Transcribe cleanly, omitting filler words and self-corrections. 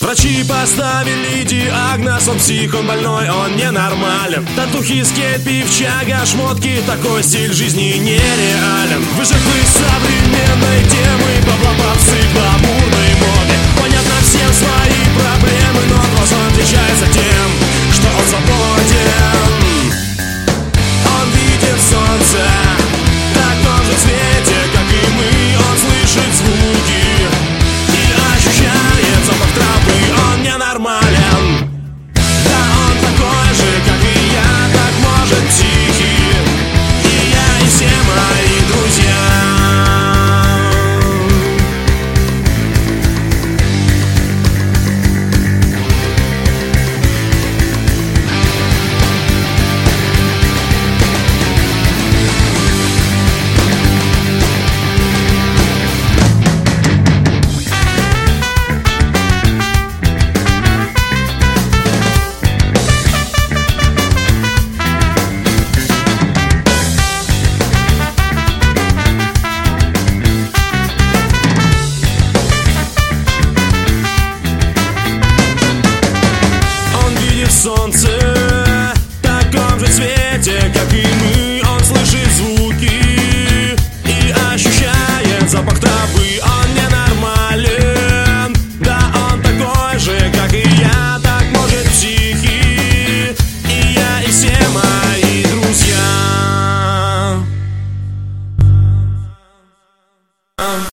Врачи поставили диагноз, он псих, он больной, он ненормален. Татухи, скейт, певчага, шмотки, такой стиль жизни нереален. Вы жертвы современной темы, бабла, попсы, гламурной моды.